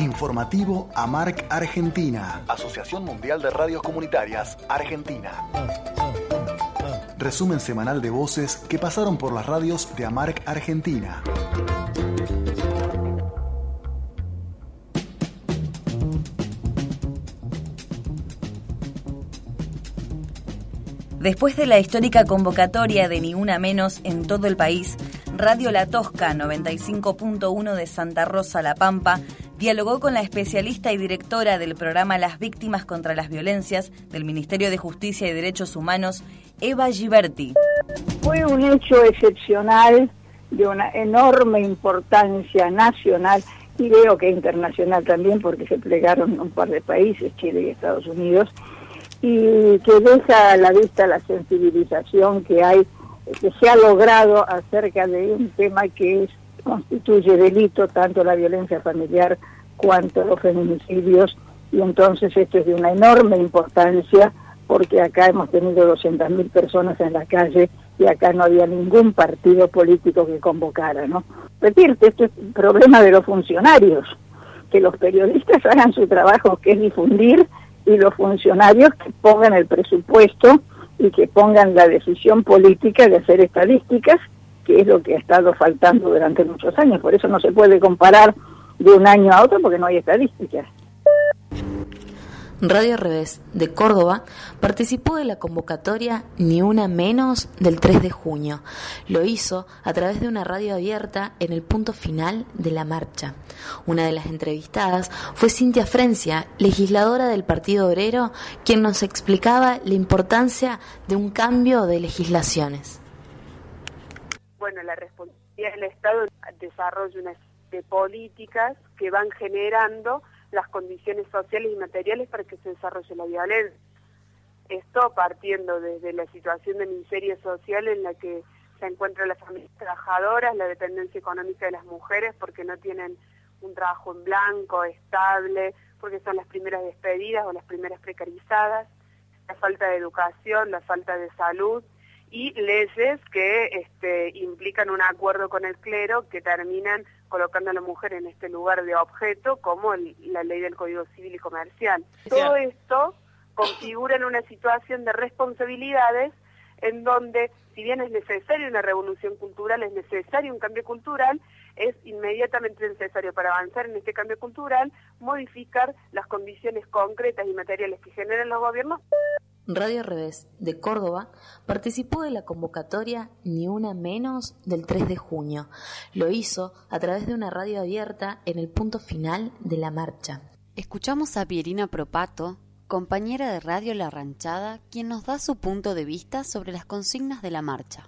Informativo AMARC Argentina. Asociación Mundial de Radios Comunitarias Argentina. Resumen semanal de voces que pasaron por las radios de AMARC Argentina. Después de la histórica convocatoria de Ni Una Menos en todo el país, Radio La Tosca 95.1 de Santa Rosa, La Pampa, dialogó con la especialista y directora del programa Las Víctimas contra las Violencias del Ministerio de Justicia y Derechos Humanos, Eva Giberti. Fue un hecho excepcional de una enorme importancia nacional y veo que internacional también, porque se plegaron un par de países, Chile y Estados Unidos, y que deja a la vista la sensibilización que hay, que se ha logrado acerca de un tema que constituye delito, tanto la violencia familiar cuanto los feminicidios, y entonces esto es de una enorme importancia, porque acá hemos tenido 200.000 personas en la calle y acá no había ningún partido político que convocara, ¿no? Repetirte, esto es un problema de los funcionarios, que los periodistas hagan su trabajo, que es difundir, y los funcionarios que pongan el presupuesto y que pongan la decisión política de hacer estadísticas, que es lo que ha estado faltando durante muchos años. Por eso no se puede comparar de un año a otro, porque no hay estadísticas. Radio Revés de Córdoba participó de la convocatoria Ni Una Menos del 3 de junio. Lo hizo a través de una radio abierta en el punto final de la marcha. Una de las entrevistadas fue Cintia Frencia, legisladora del Partido Obrero, quien nos explicaba la importancia de un cambio de legislaciones. Bueno, la responsabilidad del Estado desarrolla una serie de políticas que van generando las condiciones sociales y materiales para que se desarrolle la violencia. Esto partiendo desde la situación de miseria social en la que se encuentran las familias trabajadoras, la dependencia económica de las mujeres porque no tienen un trabajo en blanco, estable, porque son las primeras despedidas o las primeras precarizadas, la falta de educación, la falta de salud y leyes que implican un acuerdo con el clero que terminan colocando a la mujer en este lugar de objeto, como la ley del Código Civil y Comercial. Todo esto configura en una situación de responsabilidades en donde, si bien es necesaria una revolución cultural, es necesario un cambio cultural, es inmediatamente necesario para avanzar en este cambio cultural modificar las condiciones concretas y materiales que generan los gobiernos. Radio Revés de Córdoba participó de la convocatoria Ni Una Menos del 3 de junio. Lo hizo a través de una radio abierta en el punto final de la marcha. Escuchamos a Pierina Propato, compañera de Radio La Ranchada, quien nos da su punto de vista sobre las consignas de la marcha.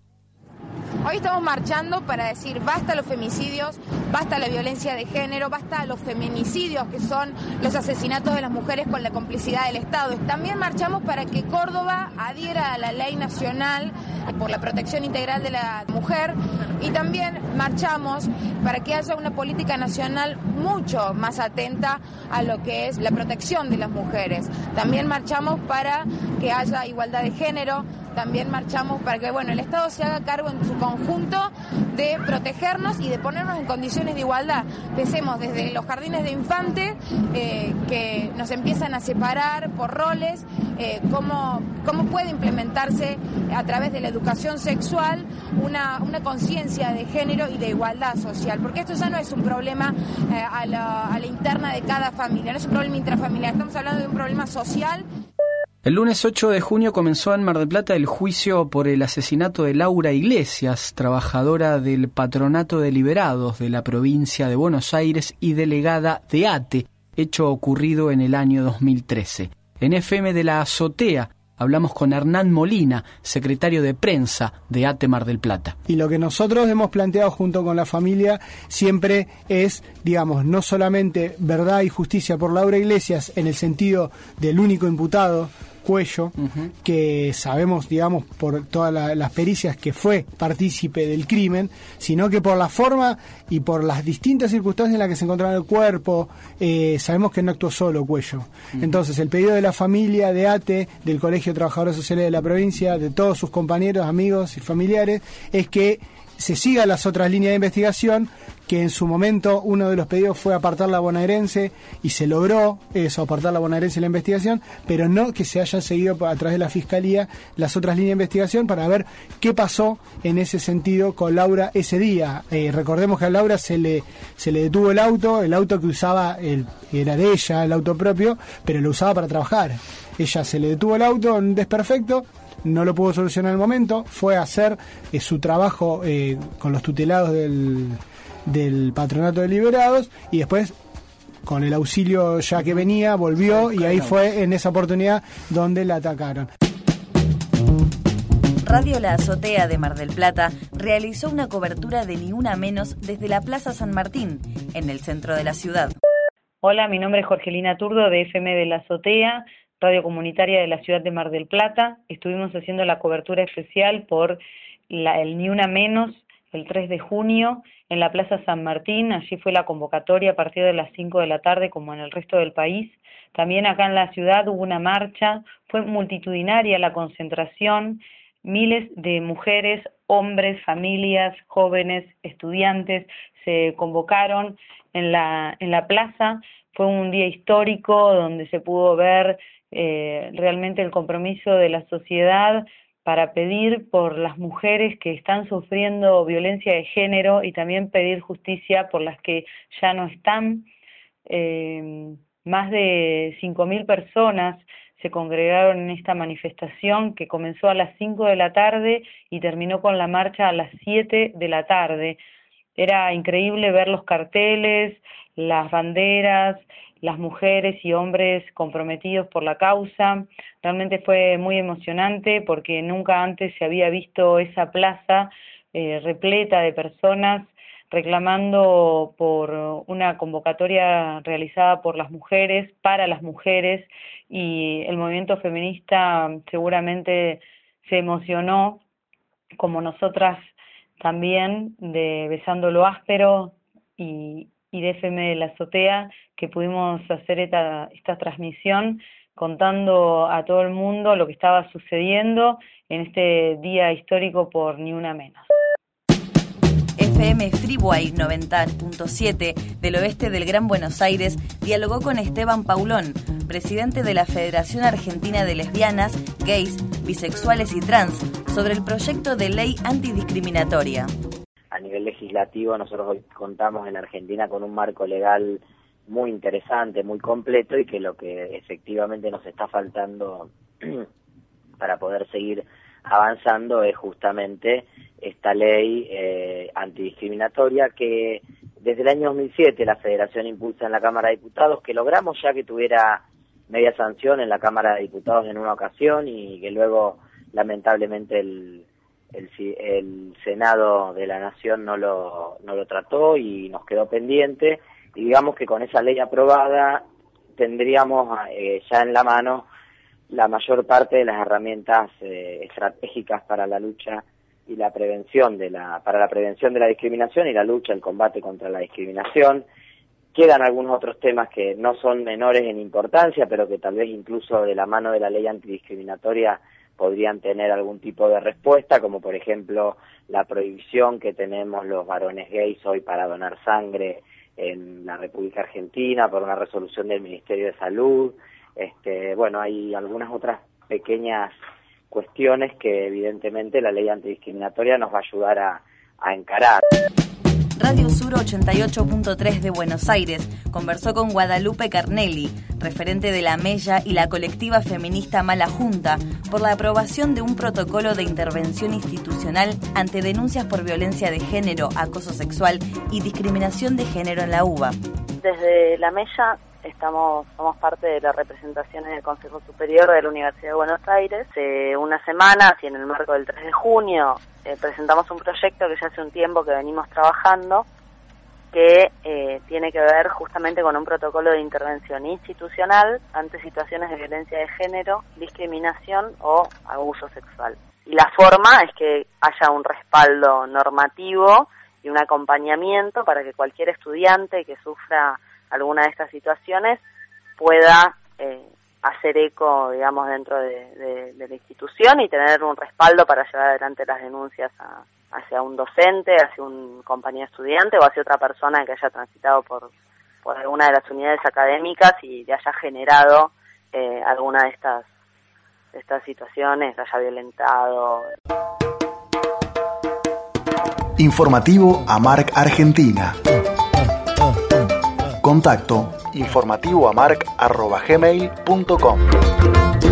Hoy estamos marchando para decir basta a los femicidios, basta a la violencia de género, basta a los feminicidios, que son los asesinatos de las mujeres con la complicidad del Estado. También marchamos para que Córdoba adhiera a la ley nacional por la protección integral de la mujer, y también marchamos para que haya una política nacional mucho más atenta a lo que es la protección de las mujeres. También marchamos para que haya igualdad de género. También marchamos para que el Estado se haga cargo en su conjunto de protegernos y de ponernos en condiciones de igualdad. Pensemos desde los jardines de infantes, que nos empiezan a separar por roles, cómo puede implementarse a través de la educación sexual una conciencia de género y de igualdad social. Porque esto ya no es un problema a la interna de cada familia, no es un problema intrafamiliar, estamos hablando de un problema social. El lunes 8 de junio comenzó en Mar del Plata el juicio por el asesinato de Laura Iglesias, trabajadora del Patronato de Liberados de la provincia de Buenos Aires y delegada de ATE, hecho ocurrido en el año 2013. En FM de la Azotea hablamos con Hernán Molina, secretario de prensa de ATE Mar del Plata. Y lo que nosotros hemos planteado junto con la familia siempre es, no solamente verdad y justicia por Laura Iglesias en el sentido del único imputado, Cuello, que sabemos, por todas las pericias que fue partícipe del crimen, sino que por la forma y por las distintas circunstancias en las que se encontraba el cuerpo, sabemos que no actuó solo Cuello. Entonces, el pedido de la familia, de ATE, del Colegio de Trabajadores Sociales de la provincia, de todos sus compañeros, amigos y familiares, es que se sigan las otras líneas de investigación, que en su momento uno de los pedidos fue apartar la bonaerense y se logró eso, apartar la bonaerense de la investigación, pero no que se hayan seguido a través de la Fiscalía las otras líneas de investigación para ver qué pasó en ese sentido con Laura ese día. Recordemos que a Laura se le detuvo el auto que usaba era de ella, el auto propio, pero lo usaba para trabajar. Ella se le detuvo el auto en un desperfecto, no lo pudo solucionar en el momento, fue a hacer su trabajo con los tutelados del Patronato de Liberados y después, con el auxilio ya que venía, volvió y ahí fue en esa oportunidad donde la atacaron. Radio La Azotea de Mar del Plata realizó una cobertura de Ni Una Menos desde la Plaza San Martín, en el centro de la ciudad. Hola, mi nombre es Jorgelina Turdo de FM de La Azotea, radio comunitaria de la ciudad de Mar del Plata. Estuvimos haciendo la cobertura especial por el Ni Una Menos el 3 de junio en la Plaza San Martín. Allí fue la convocatoria a partir de las 5 de la tarde, como en el resto del país. También acá en la ciudad hubo una marcha, fue multitudinaria la concentración, miles de mujeres, hombres, familias, jóvenes, estudiantes se convocaron en la plaza. Fue un día histórico donde se pudo ver realmente el compromiso de la sociedad para pedir por las mujeres que están sufriendo violencia de género y también pedir justicia por las que ya no están. Más de 5.000 personas se congregaron en esta manifestación que comenzó a las 5 de la tarde y terminó con la marcha a las 7 de la tarde. Era increíble ver los carteles, las banderas, las mujeres y hombres comprometidos por la causa. Realmente fue muy emocionante porque nunca antes se había visto esa plaza repleta de personas reclamando por una convocatoria realizada por las mujeres, para las mujeres, y el movimiento feminista seguramente se emocionó, como nosotras también, de Besando lo Áspero y de FM de La Azotea, que pudimos hacer esta transmisión contando a todo el mundo lo que estaba sucediendo en este día histórico por Ni Una Menos. FM Freeway 90.7 del oeste del Gran Buenos Aires dialogó con Esteban Paulón, presidente de la Federación Argentina de Lesbianas, Gays, Bisexuales y Trans, sobre el proyecto de ley antidiscriminatoria. A nivel legislativo, nosotros hoy contamos en Argentina con un marco legal muy interesante, muy completo, y que lo que efectivamente nos está faltando para poder seguir avanzando es justamente esta ley antidiscriminatoria que desde el año 2007 la Federación impulsa en la Cámara de Diputados, que logramos ya que tuviera media sanción en la Cámara de Diputados en una ocasión y que luego lamentablemente el Senado de la Nación no lo trató y nos quedó pendiente, y digamos que con esa ley aprobada tendríamos ya en la mano la mayor parte de las herramientas estratégicas para la lucha y la prevención para la prevención de la discriminación y la lucha, el combate contra la discriminación. Quedan algunos otros temas que no son menores en importancia, pero que tal vez incluso de la mano de la ley antidiscriminatoria podrían tener algún tipo de respuesta, como por ejemplo la prohibición que tenemos los varones gays hoy para donar sangre en la República Argentina por una resolución del Ministerio de Salud. Bueno, hay algunas otras pequeñas cuestiones que evidentemente la ley antidiscriminatoria nos va a ayudar a encarar. Radio Sur 88.3 de Buenos Aires conversó con Guadalupe Carnelli, referente de la Mella y la colectiva feminista Mala Junta, por la aprobación de un protocolo de intervención institucional ante denuncias por violencia de género, acoso sexual y discriminación de género en la UBA. Desde la Mella somos parte de la representación en el Consejo Superior de la Universidad de Buenos Aires. Hace unas semanas y en el marco del 3 de junio presentamos un proyecto que ya hace un tiempo que venimos trabajando, que tiene que ver justamente con un protocolo de intervención institucional ante situaciones de violencia de género, discriminación o abuso sexual. Y la forma es que haya un respaldo normativo y un acompañamiento para que cualquier estudiante que sufra alguna de estas situaciones pueda hacer eco, digamos, dentro de la institución y tener un respaldo para llevar adelante las denuncias hacia un docente, hacia un compañero estudiante o hacia otra persona que haya transitado por alguna de las unidades académicas y le haya generado alguna de estas situaciones, le haya violentado. Informativo AMARC Argentina. Contacto informativoamarc@gmail.com.